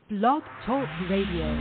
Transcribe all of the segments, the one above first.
Blog Talk Radio.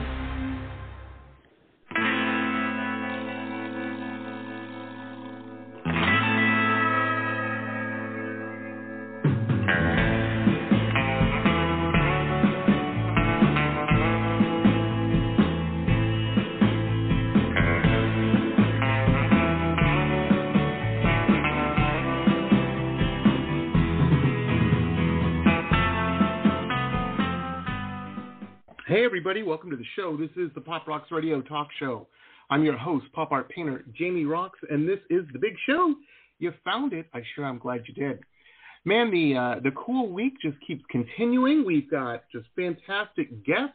Hey everybody, welcome to the show. This is the Pop Rocks Radio Talk Show. I'm your host, pop art painter Jamie Rocks, and this is the big show. You found it. I sure am glad you did. Man, the cool week just keeps continuing. We've got just fantastic guests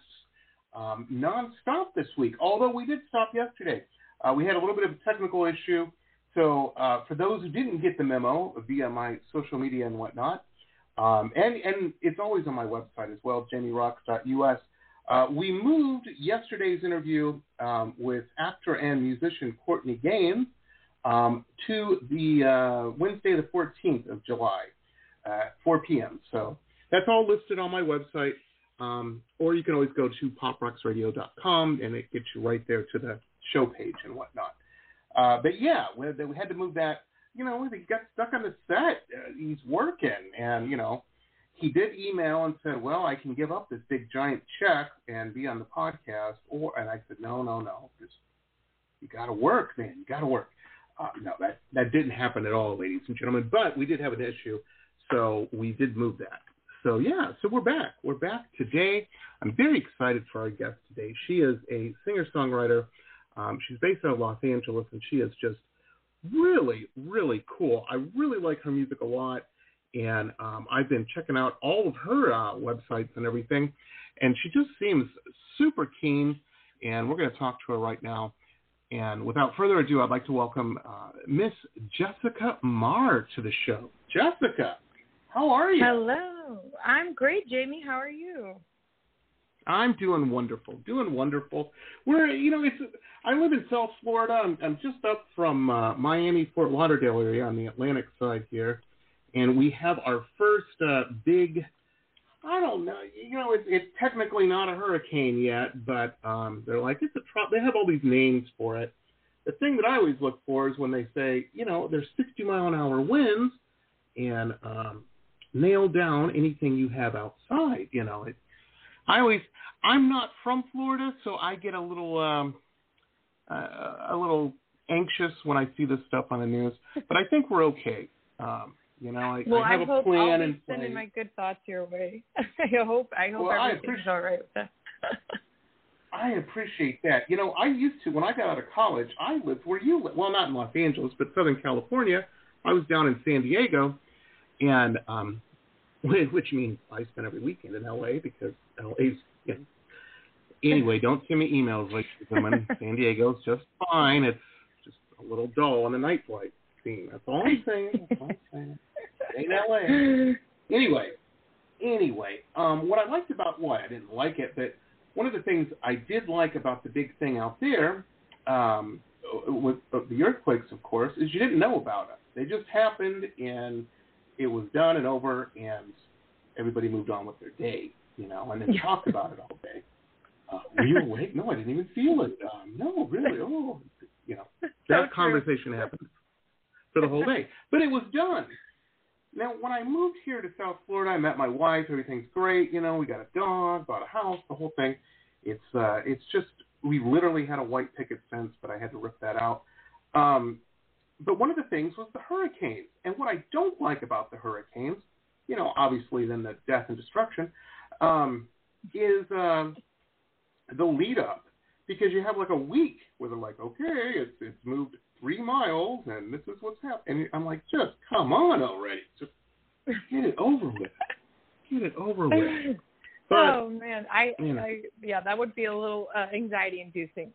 non-stop this week, although we did stop yesterday. We had a little bit of a technical issue, so for those who didn't get the memo via my social media and whatnot, and it's always on my website as well, jamierocks.us. We moved yesterday's interview with actor and musician Courtney Gaines to the Wednesday, the 14th of July, 4 p.m. So that's all listed on my website, or you can always go to poprocksradio.com, and it gets you right there to the show page and whatnot. But yeah, we had to move that. You know, he got stuck on the set. He's working, and, you know, he did email and said, well, I can give up this big giant check and be on the podcast. And I said, no. Just, you got to work, man. You got to work. No, that didn't happen at all, ladies and gentlemen. But we did have an issue, so we did move that. So, yeah, so we're back. We're back today. I'm very excited for our guest today. She is a singer-songwriter. She's based out of Los Angeles, and she is just really, really cool. I really like her music a lot. And I've been checking out all of her websites and everything, and she just seems super keen, and we're going to talk to her right now. And without further ado, I'd like to welcome Miss Jessica Marr to the show. Jessica, how are you? Hello. I'm great, Jamie. How are you? I'm doing wonderful. We're, you know, I live in South Florida. I'm just up from Miami, Fort Lauderdale area on the Atlantic side here. And we have our first big, I don't know, you know, it's technically not a hurricane yet, but they're like, it's a they have all these names for it. The thing that I always look for is when they say, you know, there's 60-mile-an-hour winds, and nail down anything you have outside. You know, I'm not from Florida, so I get a little anxious when I see this stuff on the news, but I think we're okay. You know, I have a plan and sending my good thoughts your way. I hope everything's all right with that. I appreciate that. You know, I used to, when I got out of college, I lived where you live. Well, not in Los Angeles, but Southern California. I was down in San Diego, and which means I spent every weekend in L.A. because L.A.'s, you know. Anyway, don't send me emails like women. San Diego's just fine. It's just a little dull on the night flight scene. That's all I'm saying. Ain't LA. Anyway, what I liked about I didn't like it, but one of the things I did like about the big thing out there with the earthquakes, of course, is you didn't know about it. They just happened, and it was done and over, and everybody moved on with their day, you know, and then talked about it all day. Were you awake? No, I didn't even feel it. No, really? Oh, you know, that conversation happened for the whole day. But it was done. Now, when I moved here to South Florida, I met my wife. Everything's great. You know, we got a dog, bought a house, the whole thing. It's just, we literally had a white picket fence, but I had to rip that out. But one of the things was the hurricanes. And what I don't like about the hurricanes, you know, obviously then the death and destruction, is the lead up. Because you have like a week where they're like, okay, it's moved 3 miles, and this is what's happening. And I'm like, just come on already. Just get it over with. But, oh, man. Yeah, that would be a little anxiety-inducing.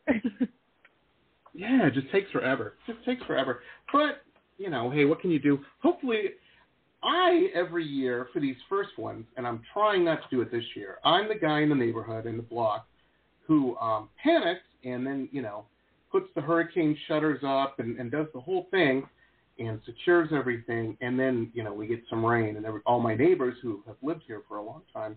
Yeah, it just takes forever. But, you know, hey, what can you do? Hopefully, every year for these first ones, and I'm trying not to do it this year, I'm the guy in the neighborhood, in the block, who panics and then, you know, puts the hurricane shutters up and does the whole thing and secures everything. And then, you know, we get some rain, and all my neighbors who have lived here for a long time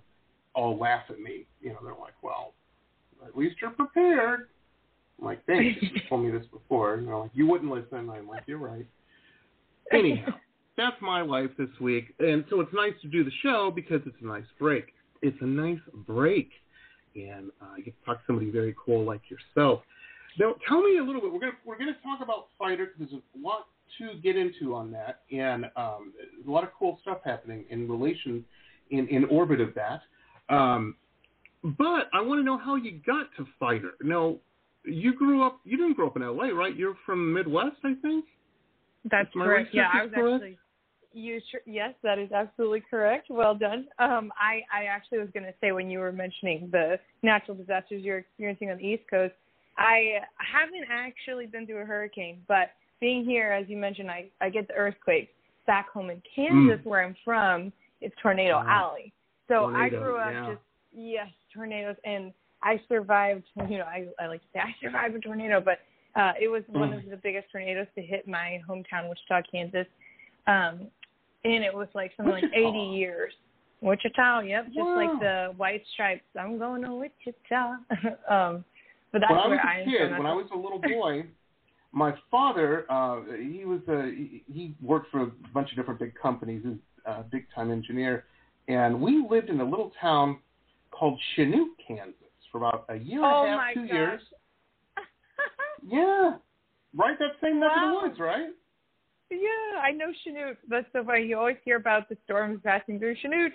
all laugh at me. They're like, well, at least you're prepared. I'm like, thanks. You told me this before. And they're like, you wouldn't listen. I'm like, you're right. Anyhow, that's my life this week. And so it's nice to do the show because it's a nice break. It's a nice break. And you get to talk to somebody very cool like yourself. Now, tell me a little bit. We're gonna talk about Fighter because there's a lot to get into on that, and a lot of cool stuff happening in relation in orbit of that. But I want to know how you got to Fighter. Now, you didn't grow up in L.A., right? You're from the Midwest, I think? That's correct. Yeah, I was actually... Yes, that is absolutely correct. Well done. I actually was going to say when you were mentioning the natural disasters you're experiencing on the East Coast, I haven't actually been through a hurricane, but being here, as you mentioned, I get the earthquakes. Back home in Kansas, where I'm from, it's Tornado Alley. So I grew up tornadoes, and I survived. I like to say I survived a tornado, but it was one of the biggest tornadoes to hit my hometown, Wichita, Kansas. And it was like something like 80 years. Wichita, yep, just like the White Stripes. I'm going to Wichita. But that's where I am. When I was a little boy, my father, he worked for a bunch of different big companies. He was a big-time engineer. And we lived in a little town called Chanute, Kansas, for about a year and a half, 2 years. Yeah. Right, that same neck of the woods, right? Yeah, I know Chanute. That's so funny. You always hear about the storms passing through Chanute.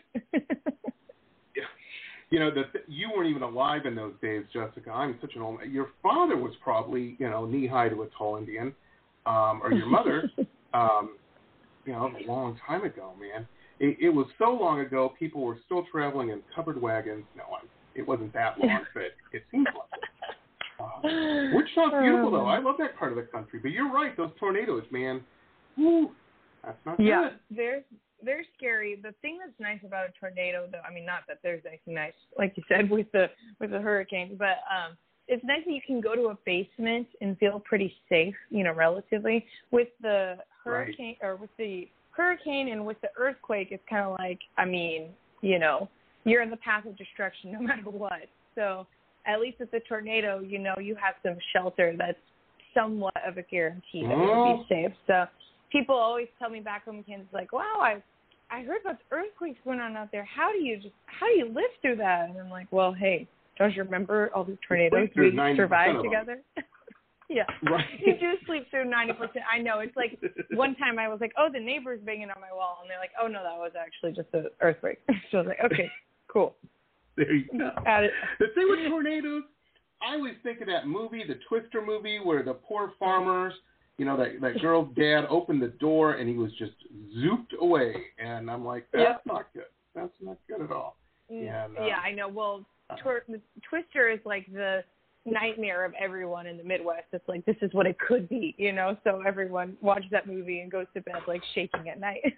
Yeah. You weren't even alive in those days, Jessica. I'm such an old man. Your father was probably, knee-high to a tall Indian, or your mother, a long time ago, man. It was so long ago, people were still traveling in covered wagons. No, it wasn't that long, but it seems like it. Wichita's beautiful, though. I love that part of the country. But you're right, those tornadoes, man. Woo, that's not good. Yeah, they're scary. The thing that's nice about a tornado, though, I mean, not that there's anything nice, like you said, with the hurricane, but it's nice that you can go to a basement and feel pretty safe, relatively. With the hurricane, or with the hurricane and with the earthquake, it's kind of like, you're in the path of destruction no matter what. So at least with the tornado, you have some shelter that's somewhat of a guarantee that you'll be safe. So people always tell me back home in Kansas, like, wow, I heard about the earthquakes going on out there. How do you live through that? And I'm like, well, hey, don't you remember all these tornadoes we survived together? Yeah. Right. You do sleep through 90%. I know. It's like one time I was like, oh, the neighbor's banging on my wall. And they're like, oh, no, that was actually just an earthquake. So I was like, okay, cool. There you go. The thing with tornadoes, I always think of that movie, the Twister movie, where the poor farmers, that girl's dad opened the door and he was just zooped away. And I'm like, that's not good. That's not good at all. And, yeah, I know. Well, Twister is like the nightmare of everyone in the Midwest. It's like, this is what it could be, so everyone watches that movie and goes to bed like shaking at night.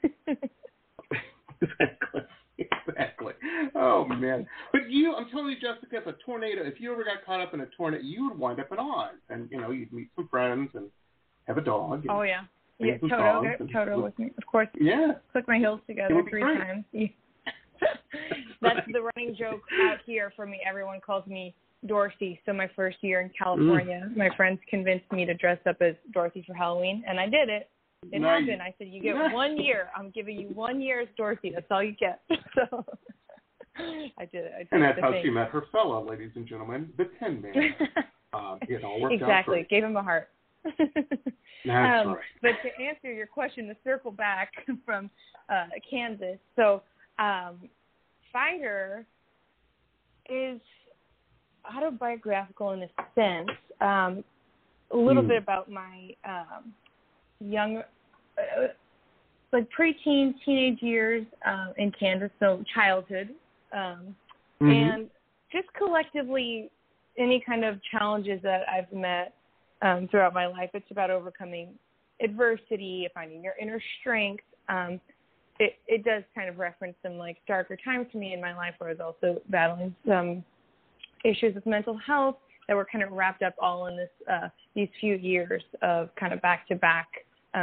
Exactly. Oh, man. But I'm telling you, Jessica, if you ever got caught up in a tornado, you would wind up in Oz. And, you'd meet some friends and have a dog. Oh, yeah. Yeah, Toto with me, of course. Yeah. Click my heels together 3 times. That's the running joke out here for me. Everyone calls me Dorothy. So my first year in California, my friends convinced me to dress up as Dorothy for Halloween, and I did it. It happened. I said, you get 1 year. I'm giving you 1 year as Dorothy. That's all you get. So I did it. And that's how she met her fella, ladies and gentlemen, the Tin Man. It all worked out exactly. Gave him a heart. That's right. But to answer your question, to circle back from Kansas, so Fighter is autobiographical in a sense. A little bit about my young, like preteen, teenage years in Kansas, so childhood, and just collectively any kind of challenges that I've met throughout my life. It's about overcoming adversity, finding your inner strength. It does kind of reference some like darker times for me in my life where I was also battling some issues with mental health that were kind of wrapped up all in this these few years of kind of back-to-back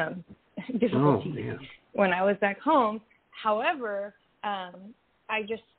difficulties when I was back home. However, I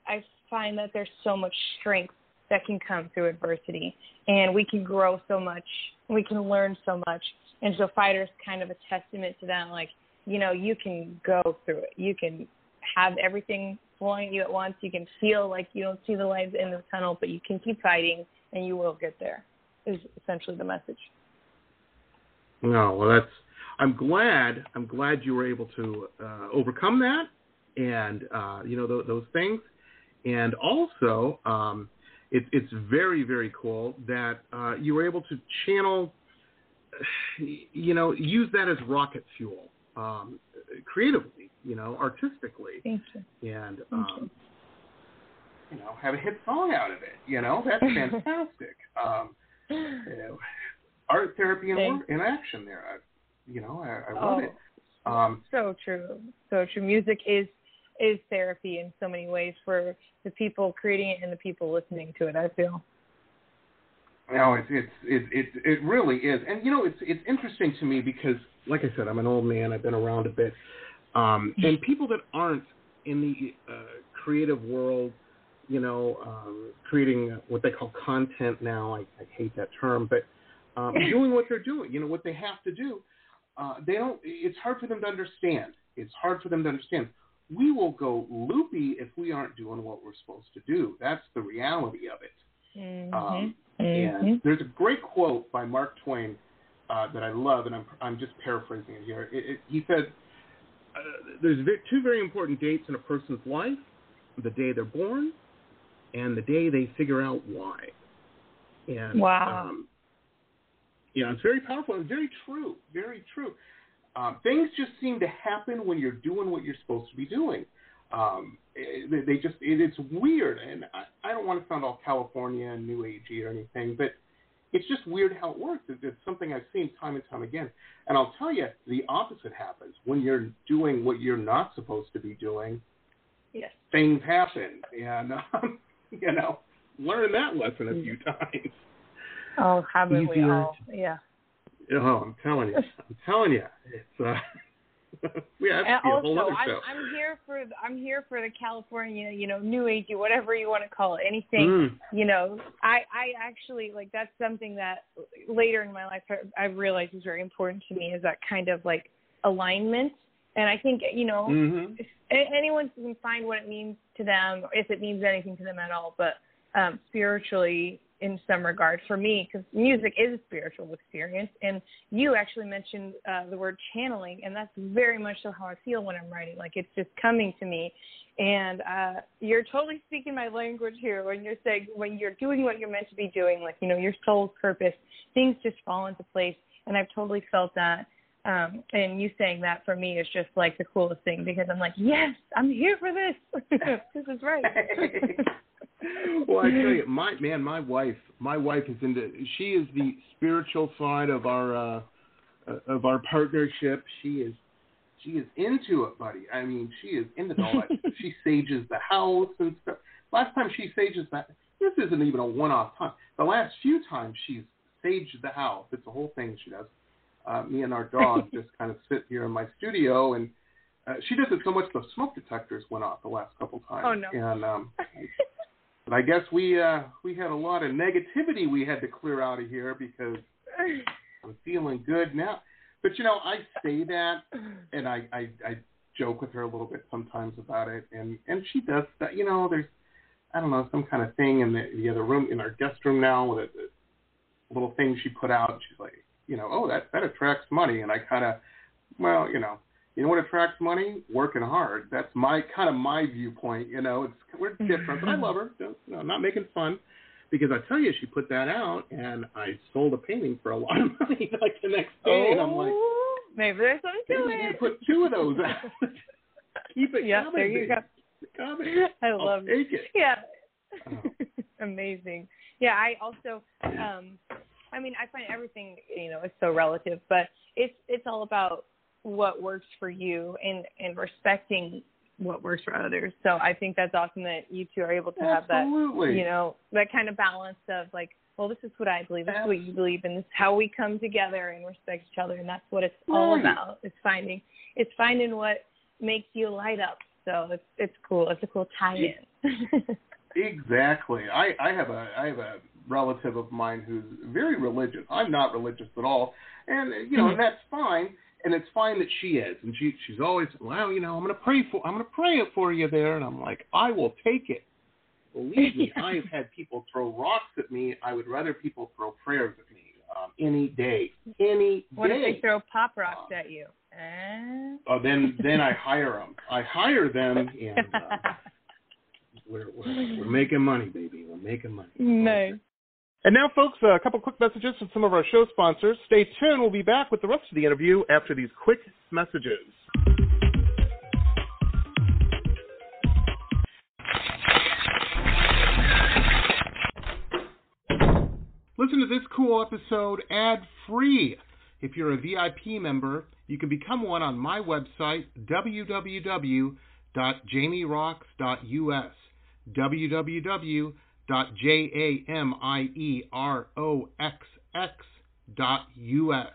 find that there's so much strength that can come through adversity, and we can grow so much, we can learn so much. And so Fighter's kind of a testament to that. Like, you know, you can go through it. You can have everything flowing at you at once. You can feel like you don't see the light at the end of the tunnel, but you can keep fighting, and you will get there, is essentially the message. No, well, I'm glad you were able to overcome that, and you know, those things, and also it's very, very cool that you were able to channel, you know, use that as rocket fuel, creatively, you know, artistically. Thank you. And Thank you. you know, have a hit song out of it. You know, that's fantastic. You know, art therapy in action there. I love it. So true. So true. Music is therapy in so many ways for the people creating it and the people listening to it, I feel. No, it really is. And you know, it's interesting to me because, like I said, I'm an old man. I've been around a bit. And people that aren't in the creative world, you know, creating what they call content now, I hate that term, but doing what they're doing, you know, what they have to do, it's hard for them to understand. It's hard for them to understand. We will go loopy if we aren't doing what we're supposed to do. That's the reality of it. Mm-hmm. And there's a great quote by Mark Twain that I love, and I'm just paraphrasing it here. He said, there's two very important dates in a person's life: the day they're born and the day they figure out why. And, wow. Yeah, it's very powerful and very true. Very true. Things just seem to happen when you're doing what you're supposed to be doing. It's weird, and I don't want to sound all California and New Agey or anything, but it's just weird how it works. It's something I've seen time and time again. And I'll tell you, the opposite happens. When you're doing what you're not supposed to be doing, yes, things happen. And, you know, learn that lesson a few times. Oh, haven't we all? Yeah. Oh, I'm telling you. It's we have to be a whole other show. I'm here for the California, you know, New Agey, whatever you want to call it, anything. You know, I actually, like, that's something that later in my life I've realized is very important to me, is that kind of like alignment. And I think, you know, anyone can find what it means to them, if it means anything to them at all, but spiritually, in some regard, for me, because music is a spiritual experience. And you actually mentioned the word channeling, and that's very much so how I feel when I'm writing. Like, it's just coming to me. And you're totally speaking my language here when you're saying, when you're doing what you're meant to be doing, like, you know, your soul's purpose, things just fall into place. And I've totally felt that. And you saying that for me is just like the coolest thing, because I'm like, yes, I'm here for this. This is right. Well, I tell you, my wife is she is the spiritual side of our partnership. She is into it, buddy. I mean, she is into all that. She sages the house and stuff. Last time she sages that, this isn't even a one-off time. The last few times she's saged the house, it's a whole thing she does. Me and our dog just kind of sit here in my studio, and she does it so much the smoke detectors went off the last couple times. Oh, no. And but I guess we had a lot of negativity we had to clear out of here, because I'm feeling good now. But, you know, I say that, and I joke with her a little bit sometimes about it, and she does that. You know, there's, I don't know, some kind of thing in the other room, in our guest room now, with a little thing she put out. She's like, you know, oh, that attracts money. And I kind of, well, you know what attracts money? Working hard. That's my viewpoint. You know, we're different, but I love her. I'm not making fun, because I tell you, she put that out, and I sold a painting for a lot of money like the next day, and I'm like, maybe there's something to it. You put 2 of those out. Keep it coming. There you go. Coming. I love it. Take it. Yeah. Oh. Amazing. Yeah, I also, I mean, I find everything, you know, is so relative, but it's all about what works for you and respecting what works for others. So I think that's awesome that you two are able to have that, you know, that kind of balance of like, well, this is what I believe, this is what you believe, and this is how we come together and respect each other, and that's what it's all about. It's finding what makes you light up. So it's cool. It's a cool tie-in. Exactly. I have a relative of mine who's very religious. I'm not religious at all, and and that's fine. And it's fine that she is. And she's always, well, I'm going to pray it for you there. And I'm like, I will take it. Believe me, I've had people throw rocks at me. I would rather people throw prayers at me any day. What if they throw pop rocks at you? Then I hire them. I hire them, and we're making money, baby. We're making money. Nice. And now, folks, a couple quick messages from some of our show sponsors. Stay tuned. We'll be back with the rest of the interview after these quick messages. Listen to this cool episode ad-free. If you're a VIP member, you can become one on my website, www.jamierocks.us. www.jamieroxx.us.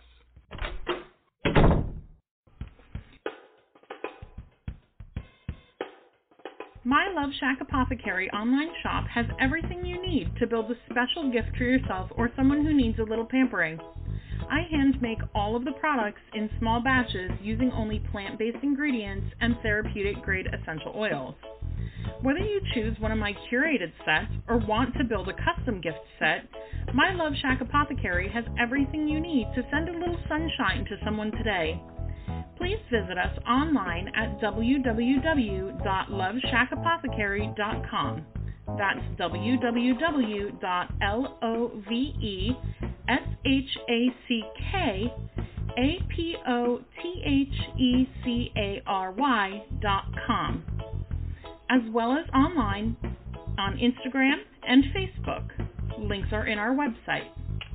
My Love Shack Apothecary online shop has everything you need to build a special gift for yourself or someone who needs a little pampering. I hand make all of the products in small batches using only plant-based ingredients and therapeutic-grade essential oils. Whether you choose one of my curated sets or want to build a custom gift set, My Love Shack Apothecary has everything you need to send a little sunshine to someone today. Please visit us online at www.loveshackapothecary.com. That's www.loveshackapothecary.com, as well as online on Instagram and Facebook. Links are in our website.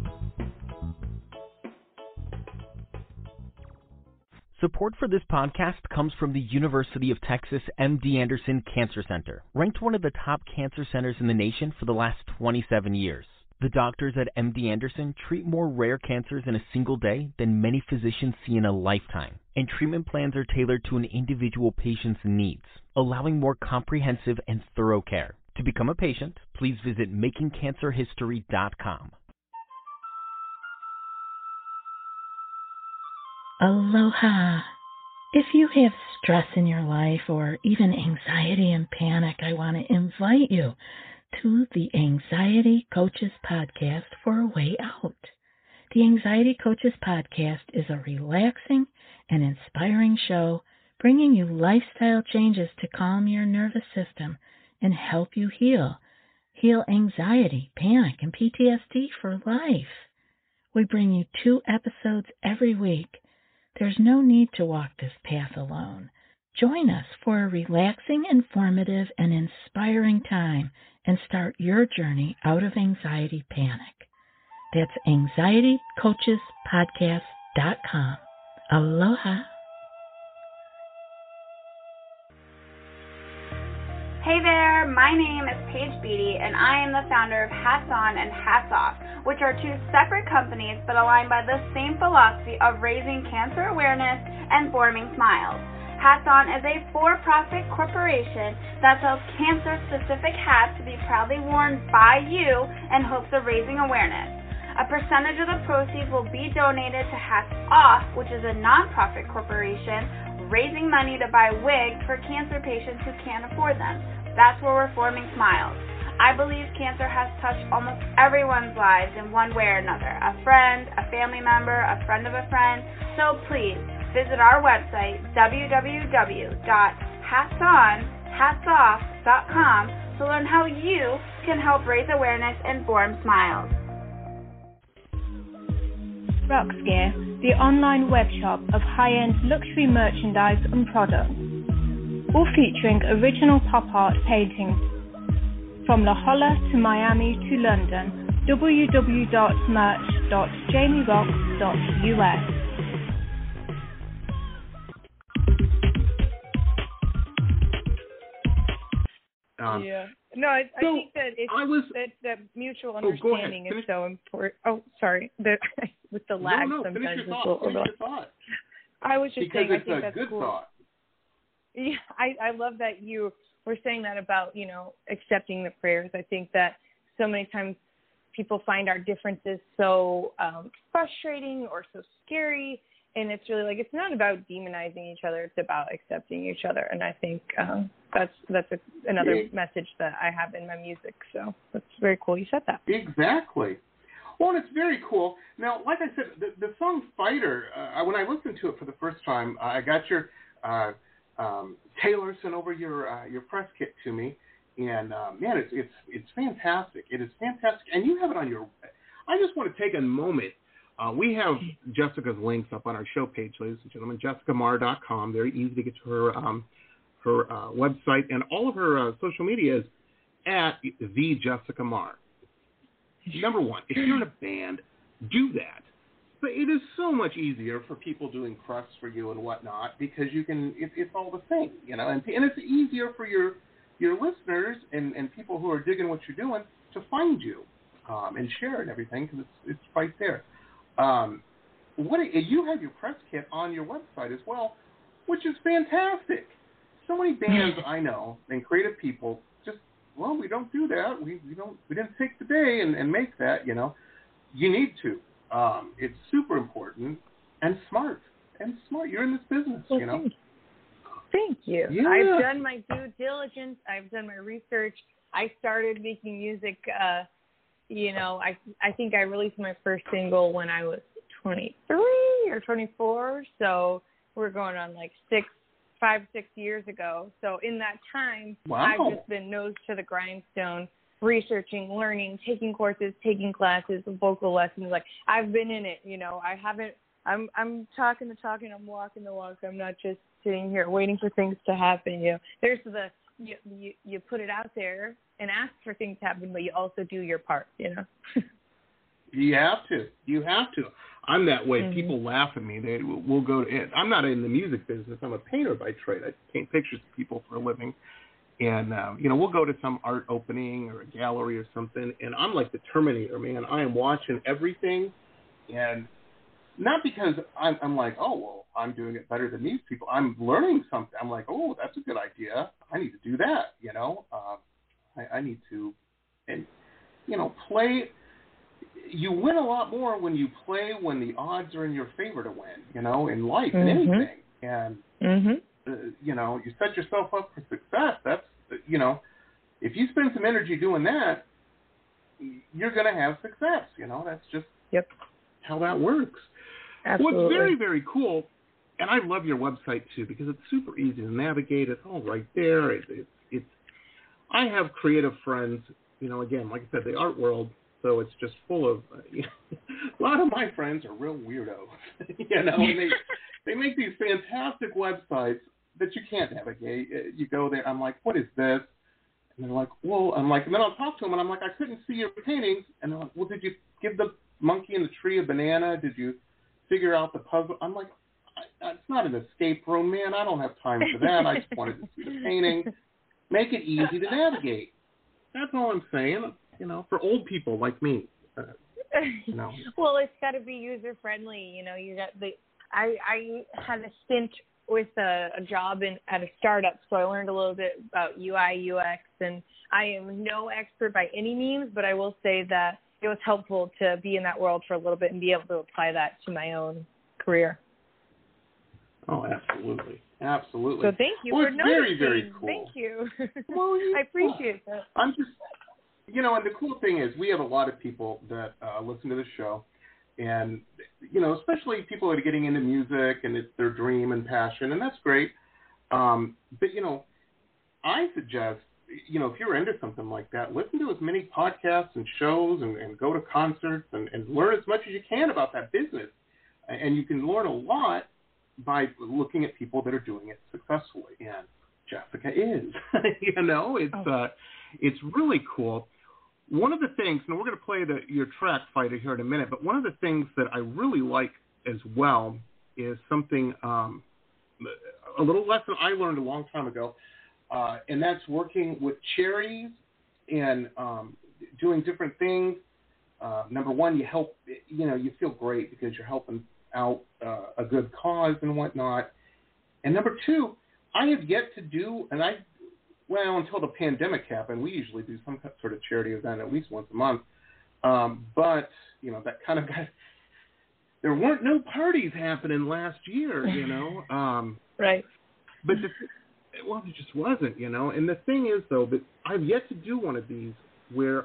Support for this podcast comes from the University of Texas MD Anderson Cancer Center, ranked one of the top cancer centers in the nation for the last 27 years. The doctors at MD Anderson treat more rare cancers in a single day than many physicians see in a lifetime, and treatment plans are tailored to an individual patient's needs, allowing more comprehensive and thorough care. To become a patient, please visit makingcancerhistory.com. Aloha. If you have stress in your life or even anxiety and panic, I want to invite you to the Anxiety Coaches Podcast for a way out. The Anxiety Coaches Podcast is a relaxing and inspiring show bringing you lifestyle changes to calm your nervous system and help you heal anxiety, panic, and PTSD for life. We bring you 2 episodes every week. There's no need to walk this path alone. Join us for a relaxing, informative, and inspiring time and start your journey out of anxiety panic. That's anxietycoachespodcast.com. Aloha. Hey there, my name is Paige Beatty, and I am the founder of Hats On and Hats Off, which are 2 separate companies but aligned by the same philosophy of raising cancer awareness and forming smiles. Hats On is a for-profit corporation that sells cancer-specific hats to be proudly worn by you in hopes of raising awareness. A percentage of the proceeds will be donated to Hats Off, which is a non-profit corporation raising money to buy wigs for cancer patients who can't afford them. That's where we're forming smiles. I believe cancer has touched almost everyone's lives in one way or another. A friend, a family member, a friend of a friend. So please visit our website, www.hatsonhatsoff.com, to learn how you can help raise awareness and form smiles. Rox Gear, the online web shop of high-end luxury merchandise and products, all featuring original pop art paintings from La Jolla to Miami to London. www.merch.jamierocks.us. No, I think that that mutual understanding is so important. Oh, sorry. With the lag sometimes. Finish your thought. I was just saying, I think that's good cool. Thought. Yeah, I love that you we're saying that about, accepting the prayers. I think that so many times people find our differences so frustrating or so scary. And it's really like, it's not about demonizing each other. It's about accepting each other. And I think that's another message that I have in my music. So that's very cool you said that. Exactly. Well, and it's very cool. Now, like I said, the song Fighter, when I listened to it for the first time, I got your Taylor sent over your press kit to me. And, man, it's fantastic. It is fantastic. And you have it on your – I just want to take a moment. We have Jessica's links up on our show page, ladies and gentlemen, jessicamar.com. Very easy to get to her website. And all of her social media is at the Jessica Mar. Number one, if you're in a band, do that. But it is so much easier for people doing press for you and whatnot because you can – it's all the same, and it's easier for your listeners and people who are digging what you're doing to find you and share and everything because it's right there. You have your press kit on your website as well, which is fantastic. So many bands I know and creative people just, we don't do that. We didn't take the day and make that. You need to. It's super important and smart. You're in this business. Thank you. Yeah. I've done my due diligence. I've done my research. I started making music. I think I released my first single when I was 23 or 24. So we're going on like 5-6 years ago. So in that time, I've just been nose to the grindstone, researching, learning, taking courses, taking classes, vocal lessons. Like I've been in it. I haven't. I'm talking the talk and I'm walking the walk. I'm not just sitting here waiting for things to happen. There's you put it out there and ask for things to happen, but you also do your part. You have to. I'm that way. Mm-hmm. People laugh at me. They will go to it. I'm not in the music business. I'm a painter by trade. I paint pictures of people for a living. And, we'll go to some art opening or a gallery or something, and I'm like the Terminator, man. I am watching everything, and not because I'm like, I'm doing it better than these people. I'm learning something. I'm like, that's a good idea. I need to do that, I need to, and, play. You win a lot more when you play when the odds are in your favor to win, in life and anything. And, you set yourself up for success. That's, if you spend some energy doing that, you're going to have success. That's just how that works. Absolutely. What's very, very cool, and I love your website too because it's super easy to navigate. It's all right there. It's. I have creative friends, again, like I said, the art world, so it's just full of, a lot of my friends are real weirdos, and they make these fantastic websites that you can't navigate. You go there, I'm like, what is this? And they're like, and then I'll talk to them, and I'm like, I couldn't see your paintings. And they're like, well, did you give the monkey in the tree a banana? Did you figure out the puzzle? I'm like, it's not an escape room, man. I don't have time for that. I just wanted to see the painting. Make it easy to navigate. That's all I'm saying, for old people like me. Well, it's got to be user-friendly. I had a stint with a job at a startup, so I learned a little bit about UI, UX, and I am no expert by any means, but I will say that it was helpful to be in that world for a little bit and be able to apply that to my own career. Oh, absolutely. Absolutely. So thank you for noticing. Very, very cool. Thank you. Well, I appreciate that. I'm just, and the cool thing is we have a lot of people that listen to the show, and, especially people that are getting into music and it's their dream and passion, and that's great. But, I suggest, if you're into something like that, listen to as many podcasts and shows and go to concerts and learn as much as you can about that business. And you can learn a lot by looking at people that are doing it successfully. And Jessica is, it's really cool. One of the things, and we're going to play your track Fighter here in a minute, but one of the things that I really like as well is something, a little lesson I learned a long time ago, and that's working with charities and doing different things. Number one, you help, you feel great because you're helping out a good cause and whatnot. And number two, I have yet to do, and well, until the pandemic happened, we usually do some sort of charity event at least once a month. But, you know, that kind of got, there weren't no parties happening last year, you know. Right. But, well, there just wasn't, you know. And the thing is, though, that I've yet to do one of these where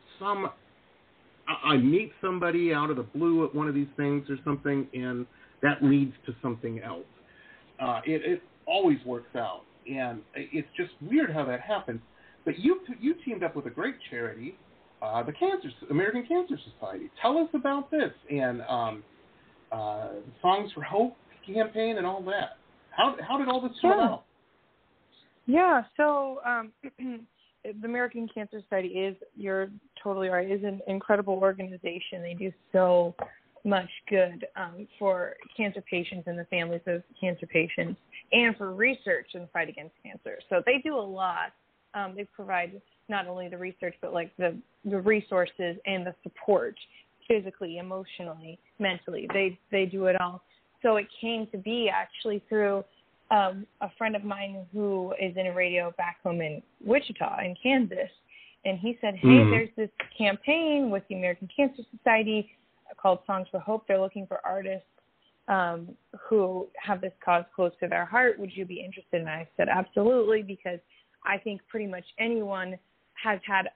I meet somebody out of the blue at one of these things or something, and that leads to something else. It always works out, and it's just weird how that happens. But you teamed up with a great charity, the American Cancer Society. Tell us about this and the Songs for Hope campaign and all that. How did all this come about? Yeah, so the American Cancer Society is, you're totally right, is an incredible organization. They do so much good for cancer patients and the families of cancer patients, and for research in the fight against cancer. So they do a lot. They provide not only the research, but like the resources and the support, physically, emotionally, mentally. They do it all. So it came to be actually through a friend of mine who is in a radio back home in Wichita, in Kansas, and he said, hey, there's this campaign with the American Cancer Society called Songs for Hope. They're looking for artists who have this cause close to their heart. Would you be interested? And I said, absolutely, because I think pretty much anyone has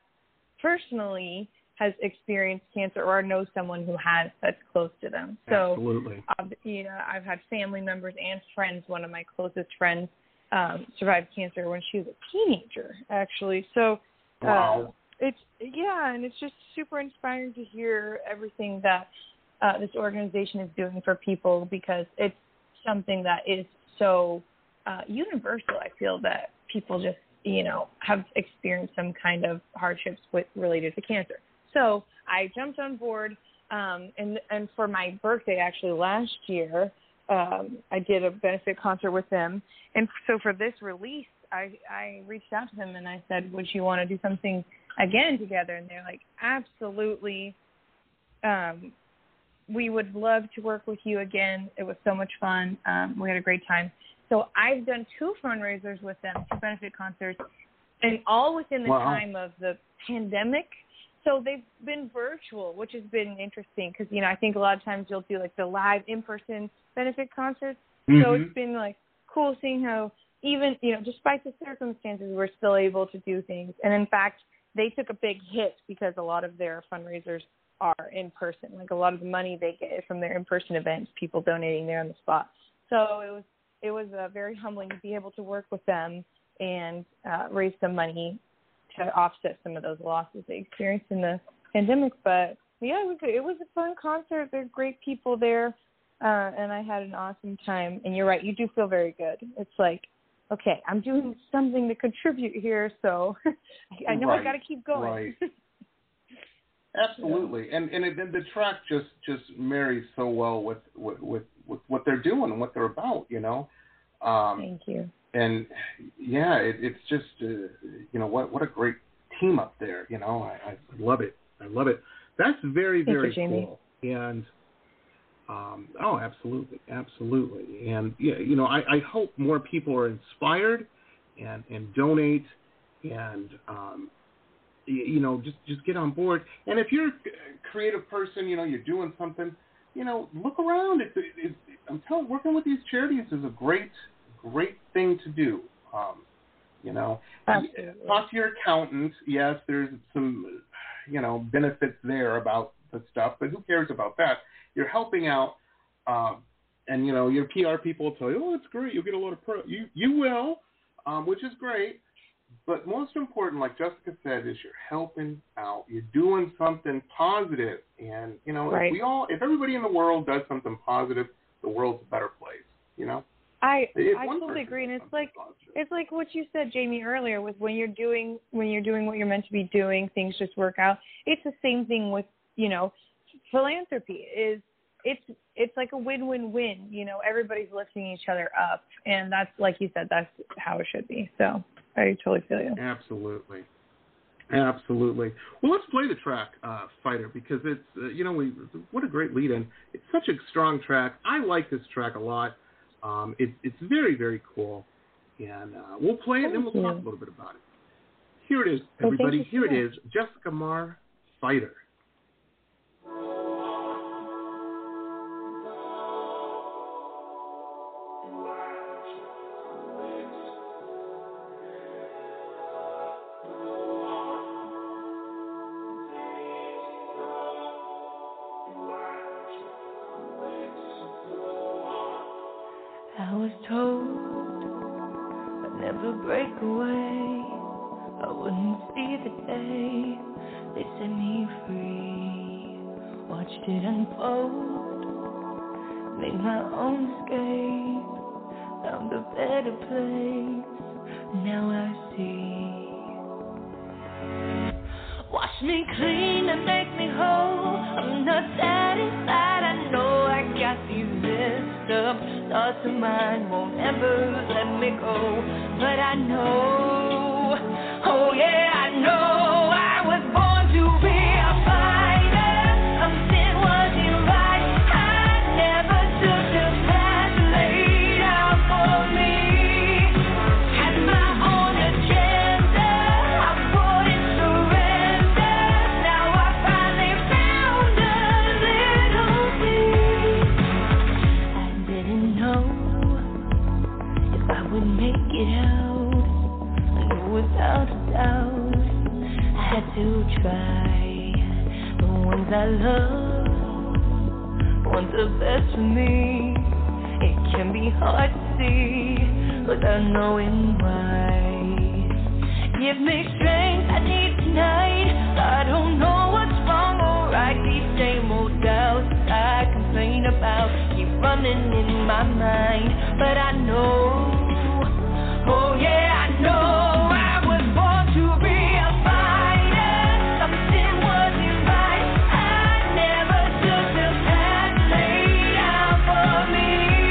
experienced cancer or knows someone who has that's close to them. So, absolutely. You know, I've had family members and friends. One of my closest friends survived cancer when she was a teenager, actually. So, wow. And it's just super inspiring to hear everything that this organization is doing for people, because it's something that is so universal. I feel that people just, you know, have experienced some kind of hardships related to cancer. So I jumped on board, and for my birthday, actually last year, I did a benefit concert with them. And so for this release, I reached out to them and I said, would you want to do something again together? And they're like, absolutely. We would love to work with you again. It was so much fun. We had a great time. So I've done 2 fundraisers with them, 2 benefit concerts, and all within the time of the pandemic. So they've been virtual, which has been interesting because, you know, I think a lot of times you'll do like the live in-person benefit concerts. So it's been like cool seeing how even, you know, despite the circumstances, we're still able to do things. And in fact, they took a big hit because a lot of their fundraisers are in person. Like a lot of the money they get from their in-person events, people donating there on the spot. So it was very humbling to be able to work with them and raise some money to offset some of those losses they experienced in the pandemic. But yeah, it was a fun concert. They're great people there, and I had an awesome time. And you're right, you do feel very good. It's like, okay, I'm doing something to contribute here, so I know I got to keep going. Right. Absolutely, and the track just marries so well with what they're doing and what they're about, you know. Thank you. And yeah, it's just you know, what a great team up there, you know. I love it. I love it. That's very, very cool. And absolutely. And yeah, you know, I hope more people are inspired and donate and you know, just get on board. And if you're a creative person, you know, you're doing something, you know, look around. I'm telling you, working with these charities is a great thing to do. You know, talk to your accountant. Yes, there's some, you know, benefits there about the stuff, but who cares about that? You're helping out, and you know, your PR people will tell you, oh, it's great. You'll get a lot of you will, which is great. But most important, like Jessica said, is you're helping out. You're doing something positive, and you know, if everybody in the world does something positive, the world's a better place. You know. I totally agree, and it's like what you said, Jamie, earlier, with when you're doing what you're meant to be doing, things just work out. It's the same thing with, you know, philanthropy. It's like a win-win-win. You know, everybody's lifting each other up, and that's, like you said, that's how it should be. So I totally feel you. Absolutely. Well, let's play the track "Fighter" because it's you know, what a great lead-in. It's such a strong track. I like this track a lot. It's very, very cool. And we'll play it, and then we'll talk a little bit about it. Here it is, everybody. Here it is, Jessica Marr, Fighter. I was told I'd never break away, I wouldn't see the day they set me free. Watched it unfold, made my own escape, found a better place, now I see. Wash me clean and make me whole, I'm not satisfied, I know I got these messed up thoughts of mine won't ever let me go, but I know, oh yeah, I know I was born to be a fighter. Something wasn't right, I never took the path laid out for me. Had my own agenda, I wouldn't surrender. Now I finally found a little peace. I didn't know if I would make it out. I knew without a doubt I had to try. The ones I love want the best for me. It can be hard to see without knowing why. Give me strength I need tonight. I don't know what's wrong or right. These same old doubts I complain about keep running in my mind, but I know, oh yeah, I know I was born to be a fighter. Something wasn't right, I never took the path laid out for me.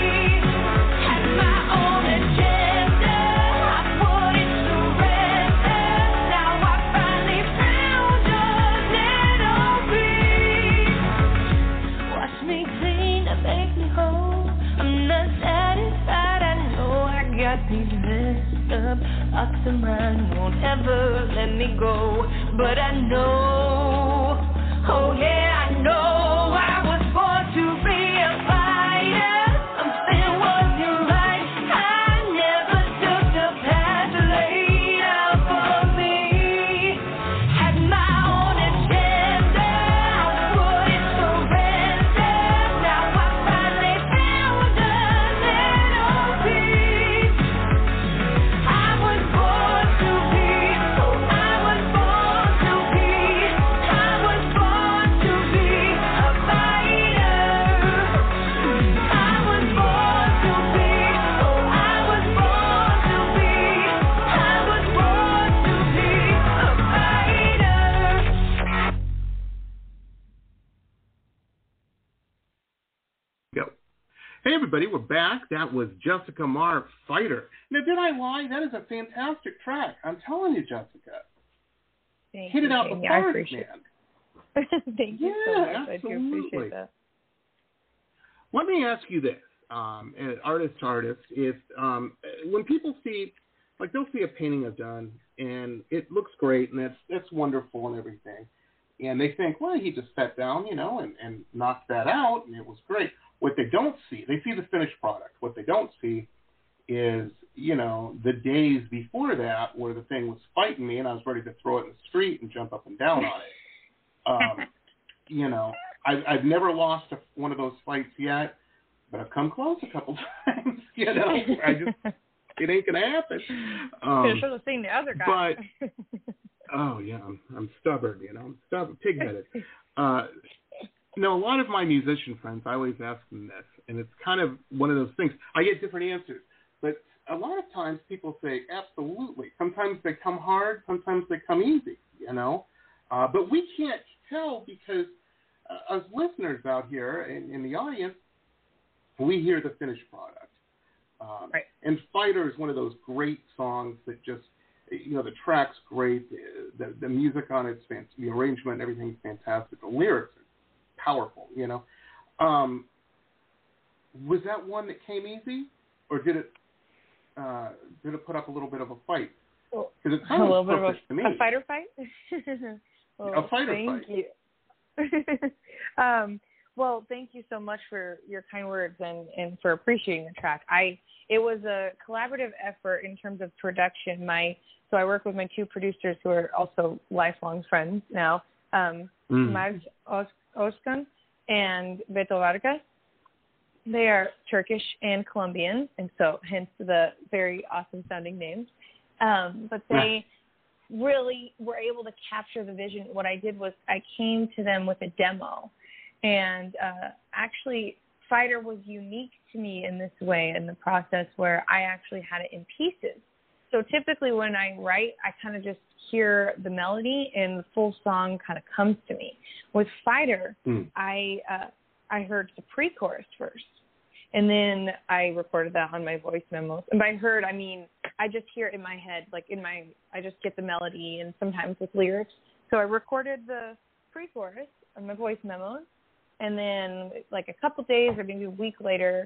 Had my own agenda, I wouldn't surrender. Now I finally found a little peace. Wash me clean and make me whole, I'm not satisfied, I know I got these messed up thoughts of mine won't ever let me go, but I know, oh yeah, I know I was born to be a fighter. Something wasn't right, I never took the path laid out for me. Had my own agenda, I wouldn't surrender. Now I finally found a little peace. I was born to be, oh I was born to be, I was born to be a fighter. I was born to be, oh I was born to be, I was born to be a fighter. Go. Hey, everybody, we're back. That was Jessica Marr, Fighter. Now, did I lie? That is a fantastic track. I'm telling you, Jessica. Thank Hit you, it out the Jamie. I park, appreciate man. it. Thank you so Yeah, much. I do absolutely. appreciate that. Let me ask you this, artist to artist, if when people see, like they'll see a painting I've done, and it looks great, and it's wonderful and everything, and they think, well, he just sat down, and knocked that out, and it was great. What they don't see, they see the finished product. What they don't see is, the days before that where the thing was fighting me, and I was ready to throw it in the street and jump up and down on it. I've never lost one of those fights yet, but I've come close a couple times. It ain't gonna happen. Should have seen the other guy. But oh yeah, I'm stubborn. I'm stubborn, pig-headed. No, a lot of my musician friends, I always ask them this, and it's kind of one of those things. I get different answers, but a lot of times people say absolutely. Sometimes they come hard, sometimes they come easy. But we can't tell because as listeners out here in the audience, we hear the finished product. Right. And Fighter is one of those great songs that just, the track's great, the music on it's fantastic, the arrangement, everything's fantastic, the lyrics are powerful, Was that one that came easy, or did it going to put up a little bit of a fight. Well, Because it a sounds little bit of perfect to me. a fighter fight? Well, A fighter thank fight. you. Well, thank you so much for your kind words and for appreciating the track. It was a collaborative effort in terms of production. So I work with my two producers who are also lifelong friends now, Max Özkan and Beto Vargas. They are Turkish and Colombian, and so hence the very awesome sounding names. But they really were able to capture the vision. What I did was I came to them with a demo. And actually, Fighter was unique to me in this way in the process where I actually had it in pieces. So typically when I write, I kind of just hear the melody and the full song kind of comes to me. With Fighter, I heard the pre-chorus first. And then I recorded that on my voice memos. And by heard, I mean, I just hear it in my head, like I just get the melody and sometimes with lyrics. So I recorded the pre-chorus on my voice memos. And then like a couple days or maybe a week later,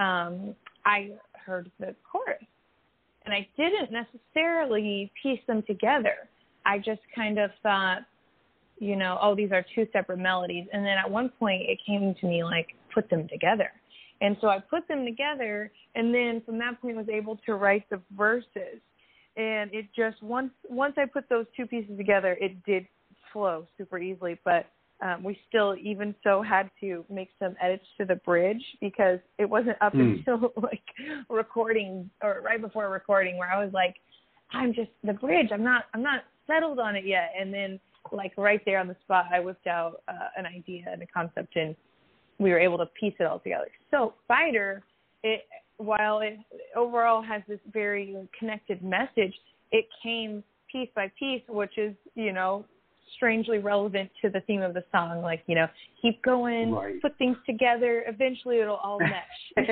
I heard the chorus. And I didn't necessarily piece them together. I just kind of thought, these are two separate melodies. And then at one point it came to me like, put them together. And so I put them together, and then from that point was able to write the verses. And it just, once I put those two pieces together, it did flow super easily. But we still, even so, had to make some edits to the bridge because it wasn't up until like recording or right before recording where I was like, the bridge, I'm not settled on it yet. And then like right there on the spot, I whipped out an idea and a concept, and we were able to piece it all together. So Fighter, while it overall has this very connected message, it came piece by piece, which is, strangely relevant to the theme of the song. Like, keep going, put things together. Eventually it'll all mesh.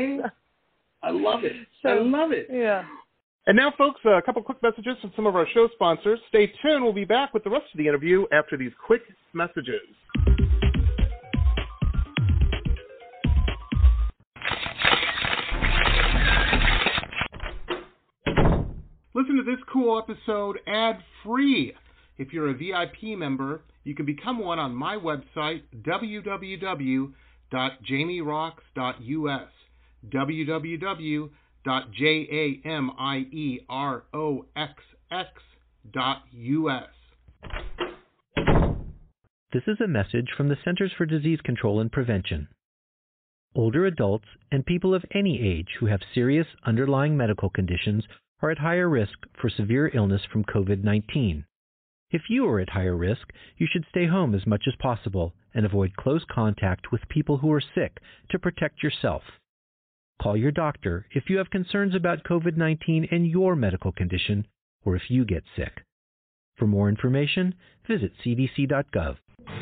I love it. I love it. Yeah. And now, folks, a couple quick messages from some of our show sponsors. Stay tuned. We'll be back with the rest of the interview after these quick messages. Listen to this cool episode ad-free. If you're a VIP member, you can become one on my website, www.jamierocks.us, www.jamieroxx.us. This is a message from the Centers for Disease Control and Prevention. Older adults and people of any age who have serious underlying medical conditions are at higher risk for severe illness from COVID-19. If you are at higher risk, you should stay home as much as possible and avoid close contact with people who are sick to protect yourself. Call your doctor if you have concerns about COVID-19 and your medical condition, or if you get sick. For more information, visit cdc.gov.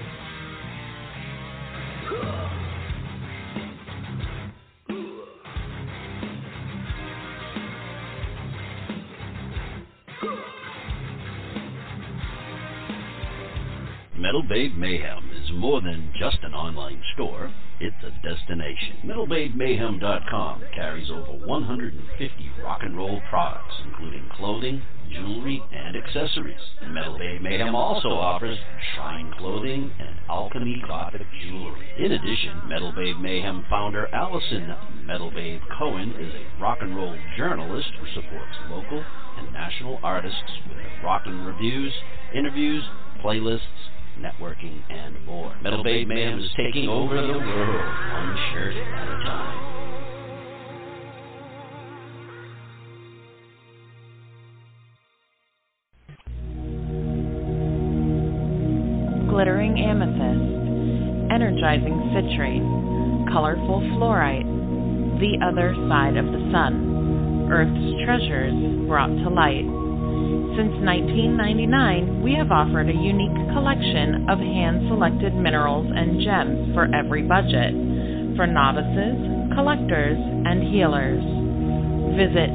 Metal Babe Mayhem is more than just an online store, it's a destination. MetalBabeMayhem.com carries over 150 rock and roll products, including clothing, jewelry, and accessories. Metal Babe Mayhem also offers shrine clothing and alchemy gothic jewelry. In addition, Metal Babe Mayhem founder Allison Metal Babe Cohen is a rock and roll journalist who supports local and national artists with rockin' reviews, interviews, playlists, networking, and more. Metal Babe Mayhem is taking over the world, one shirt at a time. Glittering amethyst, energizing citrate, colorful fluorite, the other side of the sun, Earth's treasures brought to light. Since 1999, we have offered a unique collection of hand-selected minerals and gems for every budget, for novices, collectors, and healers. Visit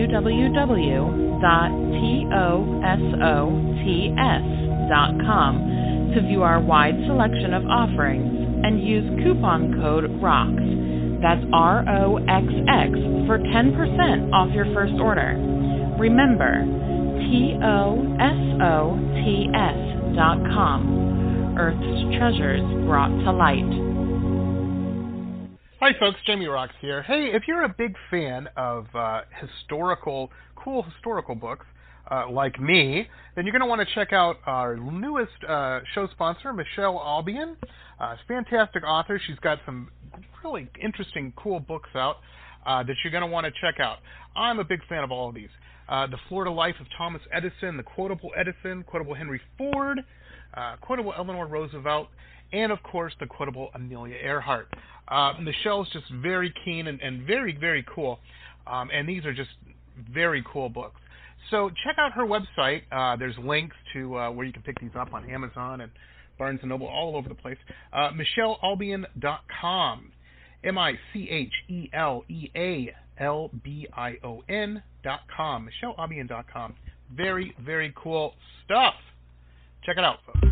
www.tosots.com to view our wide selection of offerings and use coupon code ROCKS That's ROXX for 10% off your first order. Remember, TOSOTS.com. Earth's treasures brought to light. Hi folks, Jamie Rocks here. Hey, if you're a big fan of cool historical books like me, then you're going to want to check out our newest show sponsor, Michelle Albion. Fantastic author. She's got some really interesting, cool books out that you're going to want to check out. I'm a big fan of all of these. The Florida Life of Thomas Edison, The Quotable Edison, Quotable Henry Ford, Quotable Eleanor Roosevelt, and of course the Quotable Amelia Earhart. Michelle's just very keen and very, very cool. And these are just very cool books. So check out her website. There's links to where you can pick these up on Amazon and Barnes & Noble, all over the place. MichelleAlbion.com. MichelleAlbion.com. MichelleAlbion.com. Very, very cool stuff. Check it out, folks.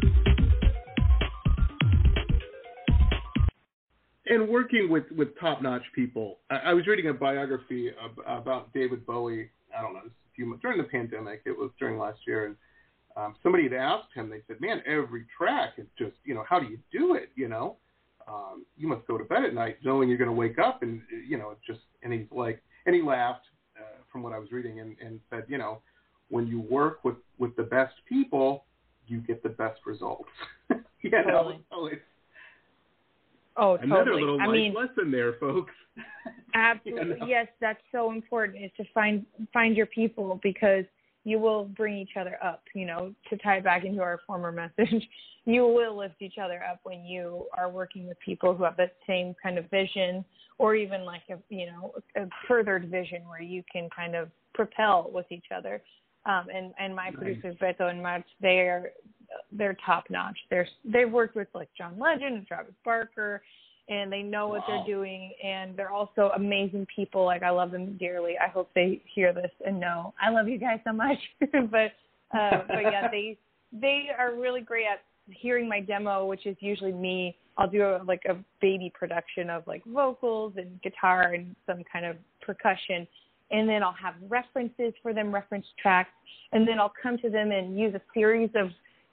And working with top-notch people, I was reading a biography about David Bowie, I don't know, during the pandemic. It was during last year, and somebody had asked him, they said, man, every track is just, how do you do it, You must go to bed at night knowing you're going to wake up, and, it's just, and he's like, and he laughed from what I was reading and said, when you work with the best people, you get the best results. Totally. So it's, totally. Another little life lesson there, folks. Absolutely. Yes, that's so important, is to find your people, because you will bring each other up, to tie it back into our former message. You will lift each other up when you are working with people who have the same kind of vision, or even like a furthered vision where you can kind of propel with each other. And my producers, Beto and March, they're top notch. They've worked with like John Legend and Travis Barker, and they know what they're doing, and they're also amazing people. Like, I love them dearly. I hope they hear this and know I love you guys so much. but yeah, they are really great at hearing my demo, which is usually me. I'll do a baby production of like vocals and guitar and some kind of percussion, and then I'll have references for them, reference tracks, and then I'll come to them and use a series of,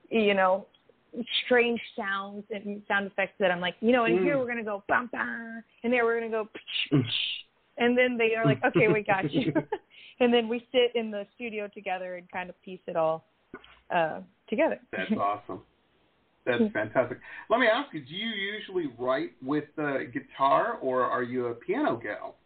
strange sounds and sound effects that I'm like, and here we're going to go bam, bam, and there we're going to go and then they are like, okay, we got you. And then we sit in the studio together and kind of piece it all together. That's awesome. That's fantastic. Let me ask you, do you usually write with guitar, or are you a piano gal?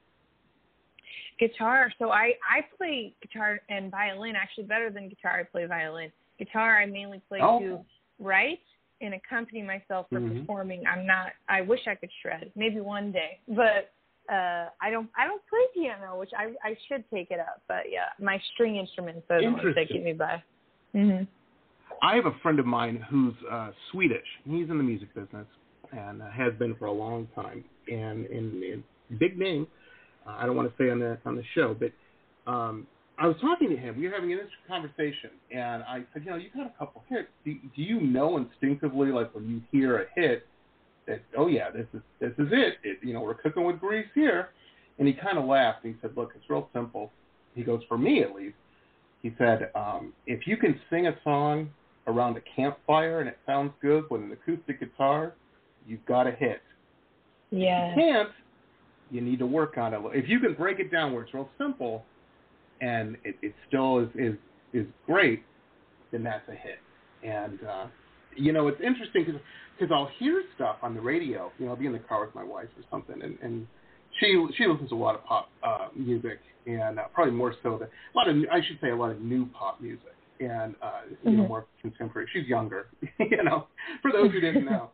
Guitar. So I play guitar and violin, actually better than guitar. I play violin. Guitar I mainly play to write and accompany myself for performing. I wish I could shred, maybe one day, but I don't play piano, which I should take it up. But yeah, my string instruments are the ones that get me by. Mm-hmm. I have a friend of mine who's Swedish. He's in the music business and has been for a long time, and big name. I don't want to say on the show, but I was talking to him. We were having an interesting conversation, and I said, you've had a couple hits. Do you know instinctively, like when you hear a hit, that this is it? We're cooking with grease here. And he kind of laughed. And he said, look, it's real simple. He goes, for me at least. He said, if you can sing a song around a campfire and it sounds good with an acoustic guitar, you've got a hit. Yeah. If you can't, you need to work on it. If you can break it down where it's real simple and it still is great, then that's a hit. And, it's interesting because I'll hear stuff on the radio. I'll be in the car with my wife or something, and she listens to a lot of pop music, and probably more so than a lot of new pop music, and more contemporary. She's younger, for those who didn't know.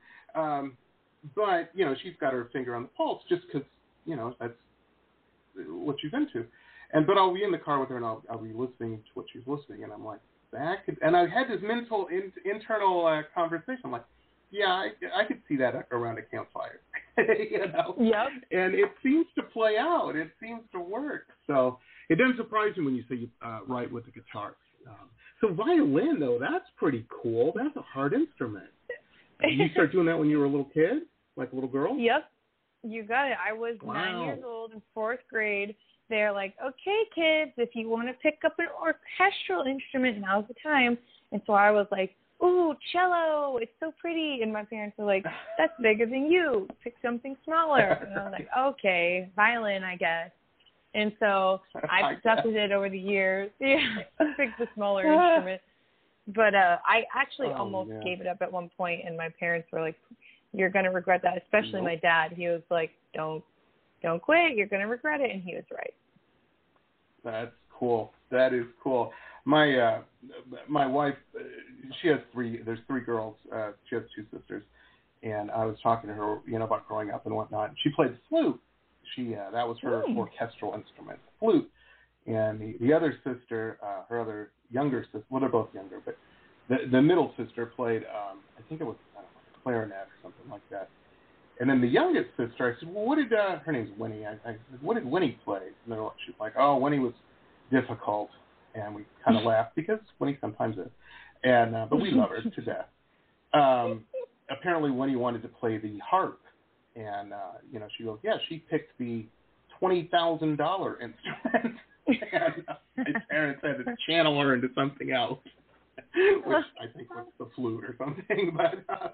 But she's got her finger on the pulse just because that's what she's into. But I'll be in the car with her, and I'll be listening to what she's listening, and I'm like, and I had this mental internal conversation. I'm like, yeah, I could see that around a campfire, Yep. And it seems to play out. It seems to work. So it doesn't surprise me when you say you write with the guitar. So violin, though, that's pretty cool. That's a hard instrument. You start doing that when you were a little kid, like a little girl? Yep. You got it. I was Wow. 9 years old in 4th grade. They're like, okay, kids, if you want to pick up an orchestral instrument, now's the time. And so I was like, ooh, cello, it's so pretty. And my parents were like, that's bigger than you. Pick something smaller. And I was like, okay, violin, I guess. And so I stuck with it over the years. Yeah, I picked the smaller instrument. But I actually almost gave it up at one point, and my parents were like, you're going to regret that, especially my dad. He was like, don't quit. You're going to regret it. And he was right. That's cool. That is cool. My wife, she has there's 3 girls. She has 2 sisters. And I was talking to her, about growing up and whatnot. She played the flute. That was her orchestral instrument, flute. And the other sister, her other younger sister, well, they're both younger, but the middle sister played, I think it was clarinet or something like that. And then the youngest sister, I said, well, what did, her name's Winnie. I said, what did Winnie play? And she's like, oh, Winnie was difficult. And we kind of laughed because Winnie sometimes is. And, but we love her to death. Apparently Winnie wanted to play the harp. And, she goes, yeah, she picked the $20,000 instrument. And my parents had to channel her into something else, which I think was the flute or something. But,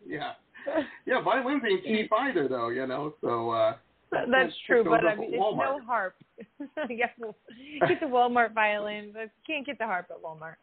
yeah, violins ain't cheap either, though, so. That's true, but I mean, it's no harp. Get the Walmart violin, but you can't get the harp at Walmart.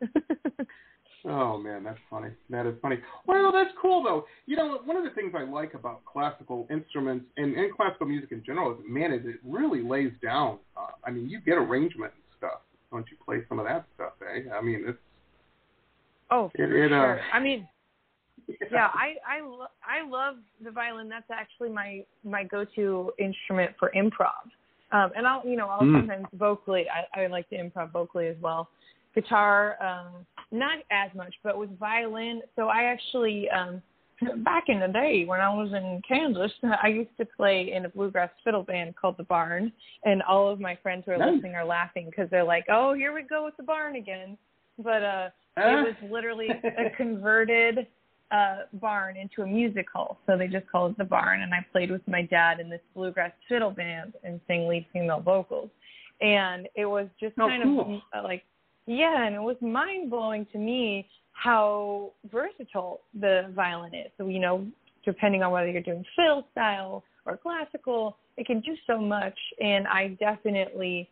Oh, man, that's funny. That is funny. Well, that's cool, though. One of the things I like about classical instruments and classical music in general is, man, it really lays down. I mean, you get arrangement and stuff. Don't you play some of that stuff, eh? I mean, it's... Oh, for sure. I mean... Yeah, I love the violin. That's actually my go-to instrument for improv. And I'll sometimes vocally, I like to improv vocally as well. Guitar, not as much, but with violin. So I actually, back in the day when I was in Kansas, I used to play in a bluegrass fiddle band called The Barn. And all of my friends who are listening are laughing because they're like, oh, here we go with The Barn again. But it was literally a converted barn into a music hall, so they just called it The Barn, and I played with my dad in this bluegrass fiddle band and sang lead female vocals, and it was just kind of like, and it was mind-blowing to me how versatile the violin is. So, depending on whether you're doing fiddle style or classical, it can do so much, and I definitely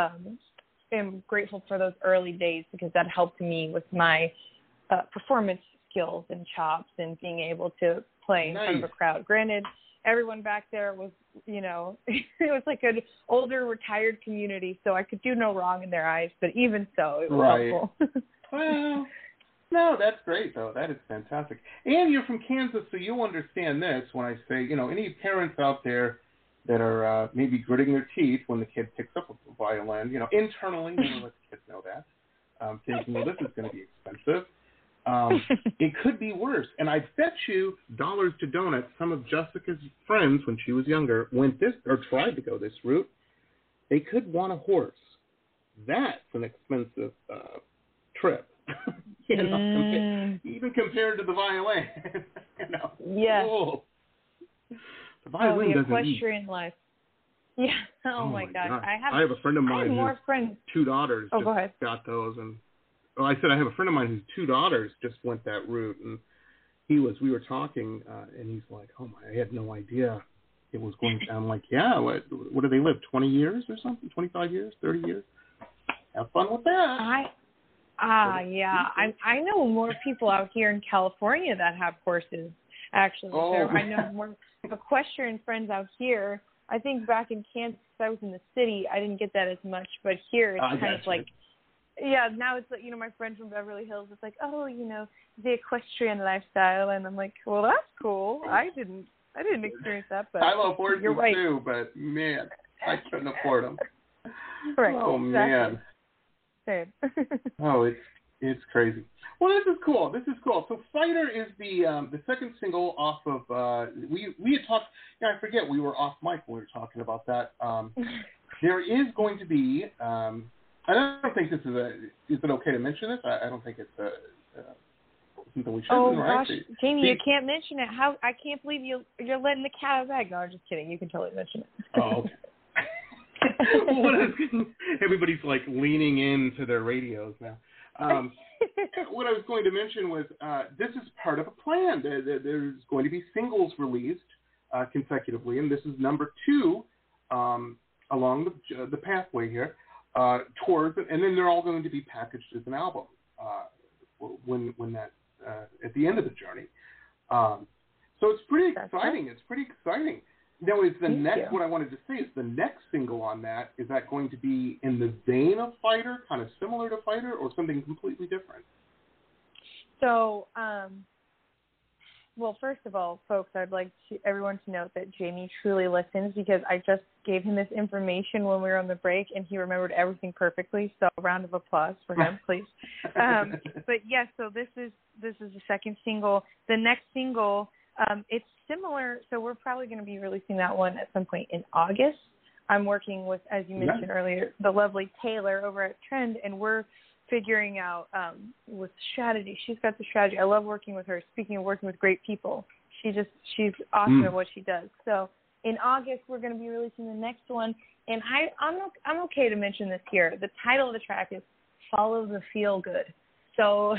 am grateful for those early days because that helped me with my performance skills and chops and being able to play in front of a crowd. Granted, everyone back there was, it was like an older retired community, so I could do no wrong in their eyes, but even so, it was helpful. Well, no, that's great, though. That is fantastic. And you're from Kansas, so you'll understand this when I say, any parents out there that are maybe gritting their teeth when the kid picks up a violin, internally, never let the kids know that, thinking, well, this is going to be expensive. It could be worse. And I bet you dollars to donuts, some of Jessica's friends when she was younger went this or tried to go this route. They could want a horse. That's an expensive trip. Even compared to the violin. Yeah. Whoa. The violin the doesn't equestrian life. Yeah. Oh my gosh. God. I have a friend of mine whose 2 daughters just got those, and I said I have a friend of mine whose 2 daughters just went that route, and we were talking, and he's like, oh my, I had no idea it was going to. I'm like, yeah, what do they live, 20 years or something, 25 years, 30 years? Have fun with that. Yeah. I know more people out here in California that have horses, actually. I know more equestrian friends out here. I think back in Kansas, I was in the city, I didn't get that as much, but here it's kind of like, now it's like, my friend from Beverly Hills is like, oh, the equestrian lifestyle, and I'm like, well, that's cool. I didn't experience that, but I love horses right. too, but man, I couldn't afford them. Right. Oh exactly. Man. Oh, it's crazy. Well, this is cool. So Fighter is the second single off of. We had talked. I forget we were off mic when we were talking about that. There is going to be. I don't think this is it okay to mention this? I don't think it's Something we should Oh do, gosh, right? Jamie, you can't mention it. I can't believe you're letting the cat out of the bag. No, I'm just kidding. You can totally mention it. Oh, okay. Everybody's like leaning into their radios now. What I was going to mention was this is part of a plan. There's going to be singles released consecutively, and this is number 2 along the pathway here towards it, and then they're all going to be packaged as an album when that at the end of the journey. So it's pretty exciting. It's pretty exciting. Now, is the next, what I wanted to say is the next single on that, is that going to be in the vein of Fighter, kind of similar to Fighter, or something completely different? So, well, first of all, folks, I'd like everyone to note that Jamie truly listens, because I just gave him this information when we were on the break, and he remembered everything perfectly. So, a round of applause for him, please. But yes, so this is the second single. The next single, it's similar. So we're probably going to be releasing that one at some point in August. I'm working with, as you mentioned earlier, the lovely Taylor over at Trend, and we're figuring out with strategy. She's got the strategy. I love working with her. Speaking of working with great people, she's awesome at what she does. So in August, we're going to be releasing the next one, and I'm okay to mention this here. The title of the track is "Follow the Feel Good." So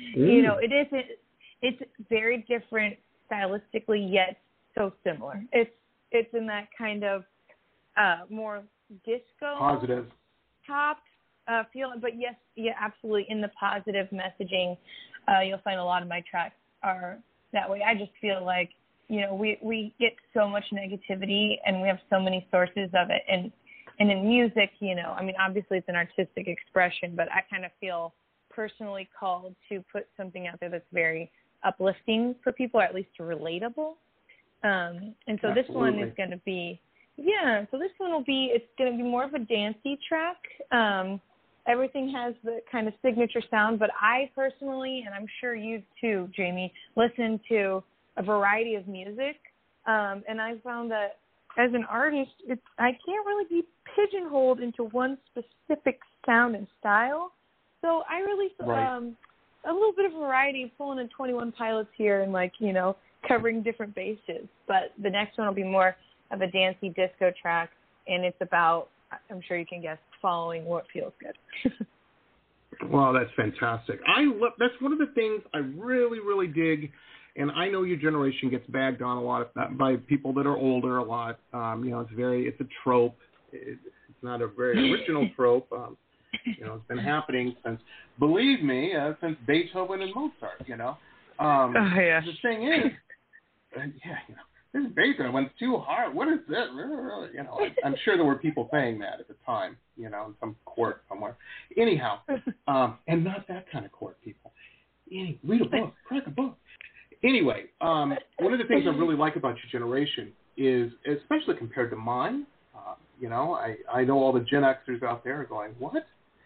it's very different stylistically, yet so similar. It's in that kind of more disco positive pop feel, but yes, absolutely in the positive messaging. You'll find a lot of my tracks are that way. I just feel like we get so much negativity, and we have so many sources of it, and in music, I mean, obviously it's an artistic expression, but I kind of feel personally called to put something out there that's very uplifting for people, or at least relatable. And so Absolutely. This one is going to be, so this one it's going to be more of a dancey track. Everything has the kind of signature sound, but I personally, and I'm sure you too, Jamie, listen to a variety of music. And I found that as an artist, I can't really be pigeonholed into one specific sound and style. So I release a little bit of variety, pulling in 21 Pilots here and covering different bases. But the next one will be more of a dancey disco track, and it's about, I'm sure you can guess, following what feels good. Wow, that's fantastic. That's one of the things I really, really dig, and I know your generation gets bagged on a lot by people that are older a lot. It's a trope. It's not a very original trope. It's been happening since Beethoven and Mozart, The thing is, this Beethoven went too hard. What is this? I'm sure there were people saying that at the time, in some court somewhere. Anyhow, and not that kind of court people. Read a book, crack a book. Anyway, one of the things I really like about your generation is, especially compared to mine, I know all the Gen Xers out there are going, what?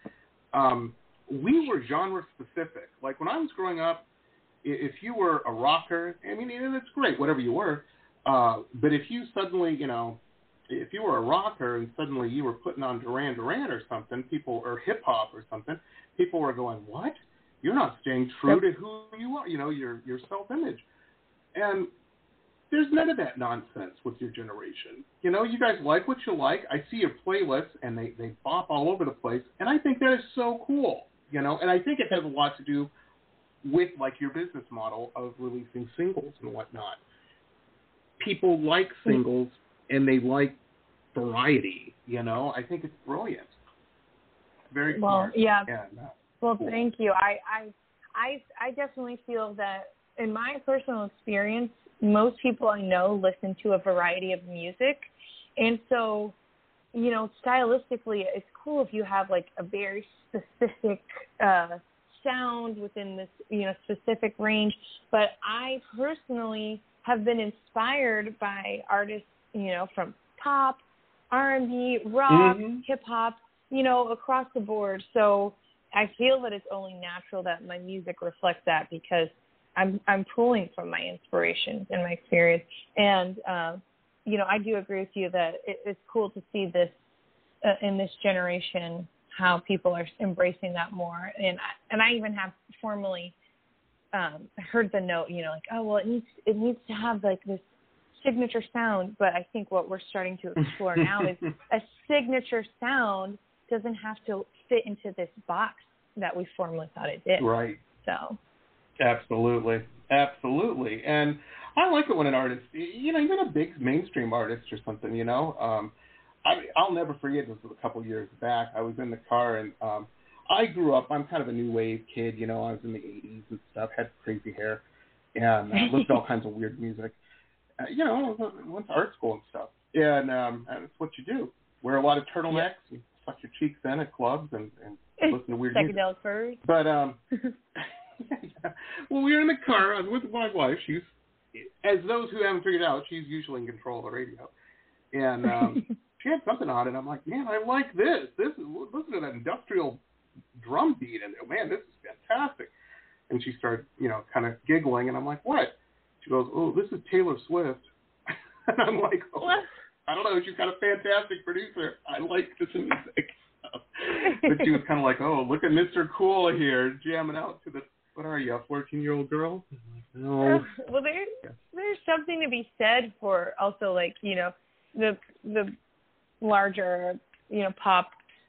We were genre specific. Like when I was growing up, if you were a rocker, I mean, it's great, whatever you were. But if you suddenly, if you were a rocker and suddenly you were putting on Duran Duran or something, or hip hop or something, people were going, what? You're not staying true to who you are, your self-image. And there's none of that nonsense with your generation. You guys like what you like. I see your playlists, and they bop all over the place, and I think that is so cool, and I think it has a lot to do with, your business model of releasing singles and whatnot. People like singles, and they like variety, I think it's brilliant. Very smart. Well, cool. Thank you. I definitely feel that in my personal experience, most people I know listen to a variety of music. And so, stylistically, it's cool if you have a very specific sound within this, specific range. But I personally have been inspired by artists, from pop, R&B, rock, hip-hop, across the board. So I feel that it's only natural that my music reflects that, because I'm pulling from my inspirations and my experience. And, I do agree with you that it's cool to see this in this generation, how people are embracing that more. And I even have formally heard the note, like, oh, well, it needs to have like this signature sound. But I think what we're starting to explore now is a signature sound doesn't have to fit into this box that we formerly thought it did. Right. So. Absolutely. And I like it when an artist, even a big mainstream artist or something, I'll never forget, this was a couple years back. I was in the car, and I grew up, I'm kind of a new wave kid, I was in the 80s and stuff, had crazy hair, and listened to all kinds of weird music. I went to art school and stuff, and that's what you do. Wear a lot of turtlenecks, and suck your cheeks in at clubs, and listen to weird music. Psychedelic furs. But, well, we were in the car. I was with my wife. She's, as those who haven't figured out, she's usually in control of the radio. And she had something on it, and I'm like, man, I like this. Listen to that industrial drum beat in there. Man, this is fantastic. And she started, kind of giggling, and I'm like, what? She goes, oh, this is Taylor Swift. And I'm like, oh, I don't know. She's got a fantastic producer. I like this music. But she was kind of like, oh, look at Mr. Cool here jamming out to the, what are you, a 14-year-old girl? No. Well, there's something to be said for also, like, the larger, pop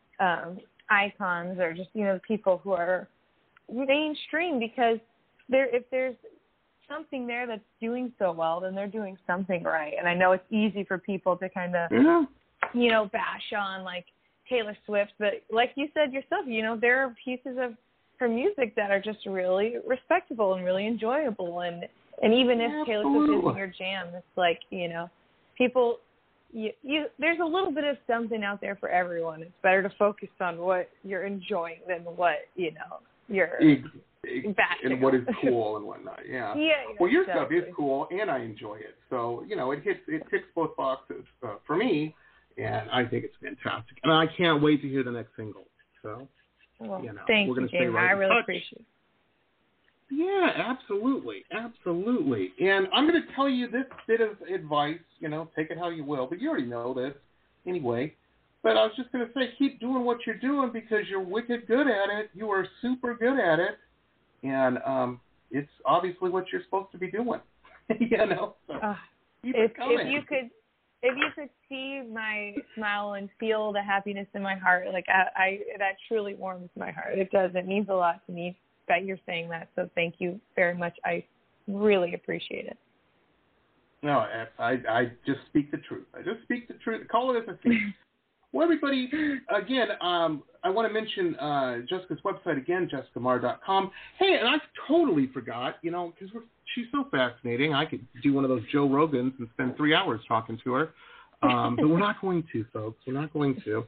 icons, or just, people who are mainstream, because if there's something there that's doing so well, then they're doing something right. And I know it's easy for people to kind of, bash on, like, Taylor Swift, but like you said yourself, there are pieces of her music that are just really respectable and really enjoyable, and even if Taylor Swift isn't your jam, it's like, people, there's a little bit of something out there for everyone. It's better to focus on what you're enjoying than what you're bashing and what is on. cool and whatnot. Yeah. Well, your stuff is cool, and I enjoy it. So it ticks both boxes for me. And I think it's fantastic. And I can't wait to hear the next single. So, thank we're you, stay Jamie. right I really appreciate it. Yeah, absolutely. And I'm going to tell you this bit of advice, take it how you will, but you already know this anyway. But I was just going to say, keep doing what you're doing, because you're wicked good at it. You are super good at it. And it's obviously what you're supposed to be doing. So keep it coming. If you could see my smile and feel the happiness in my heart, like that truly warms my heart. It does. It means a lot to me that you're saying that. So thank you very much. I really appreciate it. No, I just speak the truth. Call it as I see. Well, everybody, again, I want to mention Jessica's website again, jessicamarr.com. Hey, and I totally forgot, because she's so fascinating. I could do one of those Joe Rogans and spend 3 hours talking to her. But we're not going to, folks. We're not going to.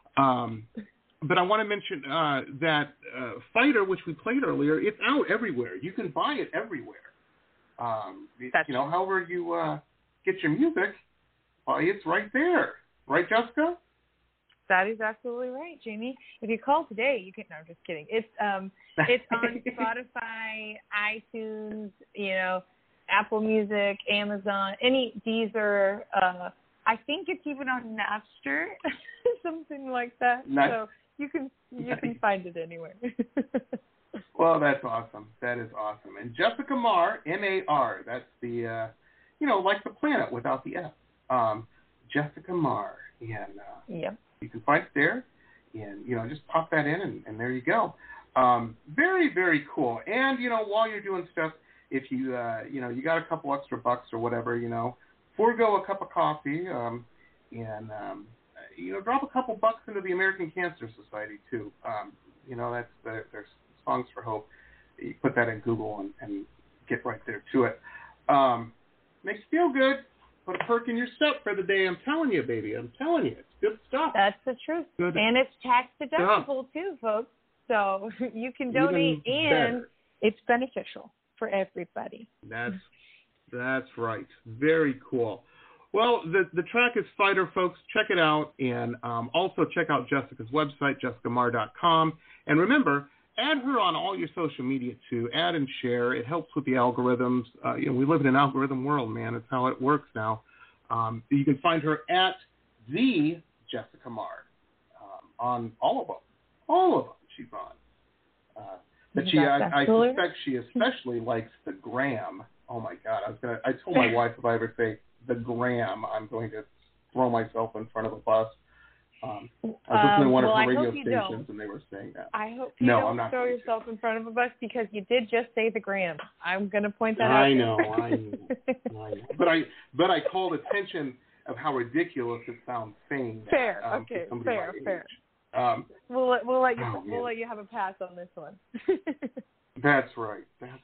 But I want to mention that Fighter, which we played earlier, it's out everywhere. You can buy it everywhere. However you get your music, it's right there. Right, Jessica? That is absolutely right, Jamie. If you call today, you can. No, I'm just kidding. It's on Spotify, iTunes, Apple Music, Amazon, any Deezer. I think it's even on Napster, something like that. Nice. So you can find it anywhere. Well, that's awesome. That is awesome. And Jessica Marr, M-A-R. That's the like the planet without the F. Jessica Marr, and yep. You can find it there, and just pop that in, and there you go. Very, very cool. And while you're doing stuff, if you you got a couple extra bucks or whatever, forego a cup of coffee, and drop a couple bucks into the American Cancer Society too. That's there's Songs for Hope. You put that in Google and get right there to it. Makes you feel good. Put a perk in your step for the day. I'm telling you, baby. I'm telling you. It's good stuff. That's the truth. Good and it's tax deductible too, folks. So you can donate, and it's beneficial for everybody. That's right. Very cool. Well, the track is Fighter, folks. Check it out. And also check out Jessica's website, jessicamarr.com. And remember, add her on all your social media, too. Add and share. It helps with the algorithms. We live in an algorithm world, man. It's how it works now. You can find her at the Jessica Marr on all of them. All of them she's on. But I suspect she especially likes the gram. Oh my God! I told my wife if I ever say the gram, I'm going to throw myself in front of a bus. I was listening to one of her radio stations, and they were saying that. I hope you don't throw yourself in front of a bus, because you did just say the gram. I'm going to point that out. I know. But I called attention of how ridiculous it sounds saying that. Fair. Okay. Fair. We'll let you have a pass on this one. That's right.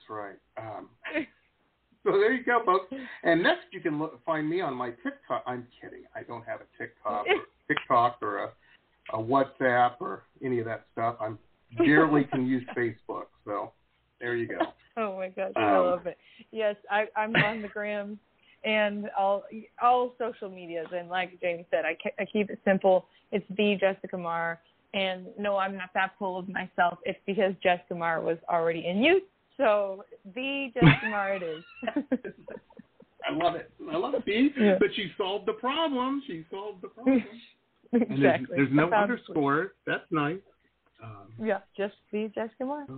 So there you go, folks. And next, you can find me on my TikTok. I'm kidding. I don't have a TikTok or a WhatsApp or any of that stuff. I barely can use Facebook. So there you go. Oh my gosh, I love it. Yes, I'm on the gram and all social medias. And like Jamie said, I keep it simple. It's the Jessica Marr. And no, I'm not that full of myself. It's because Jessica Marr was already in use. So the Jessica Marr it is. I love it, B. Yeah. But she solved the problem. Exactly. And there's no underscore. That's nice. Just the Jessica Marr.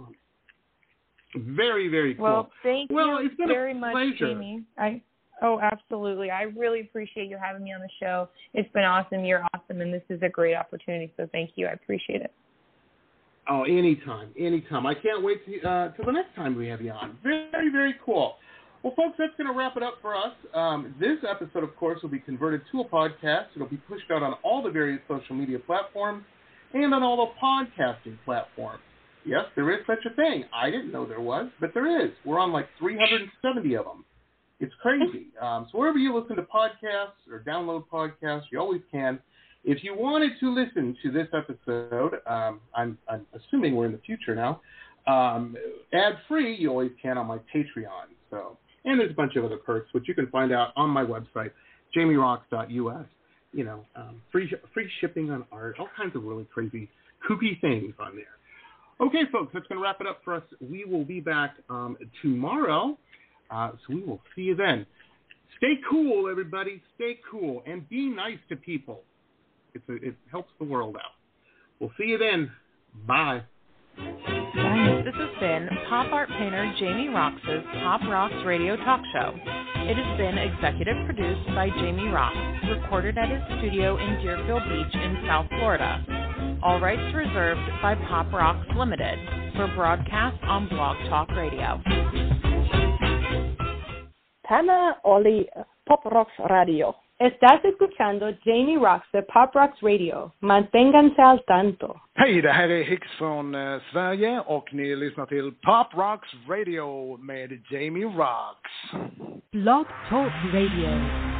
Very, very cool. Well, thank you it's been very a much, pleasure. Jamie. Absolutely. I really appreciate you having me on the show. It's been awesome. You're awesome, and this is a great opportunity. So thank you. I appreciate it. Oh, anytime. I can't wait till the next time we have you on. Very, very cool. Well, folks, that's going to wrap it up for us. This episode, of course, will be converted to a podcast. It'll be pushed out on all the various social media platforms and on all the podcasting platforms. Yes, there is such a thing. I didn't know there was, but there is. We're on like 370 of them. It's crazy. So wherever you listen to podcasts or download podcasts, you always can. If you wanted to listen to this episode, I'm assuming we're in the future now, ad-free, you always can on my Patreon. So, and there's a bunch of other perks, which you can find out on my website, jamierocks.us. Free shipping on art, all kinds of really crazy, kooky things on there. Okay, folks, that's going to wrap it up for us. We will be back tomorrow, so we will see you then. Stay cool, everybody. Stay cool, and be nice to people. It helps the world out. We'll see you then. Bye. This has been pop art painter Jamie Roxx' Pop Rocks Radio Talk Show. It has been executive produced by Jamie Roxx, recorded at his studio in Deerfield Beach in South Florida. All rights reserved by Pop Rocks Limited for broadcast on Blog Talk Radio. Tana Oli, Pop Rocks Radio. Estás escuchando Jamie Roxx de Pop Rocks Radio. Manténganse al tanto. Hej, det här är Hicks från Sverige och ni lyssnar till Pop Rocks Radio med Jamie Roxx. Blog Talk Radio.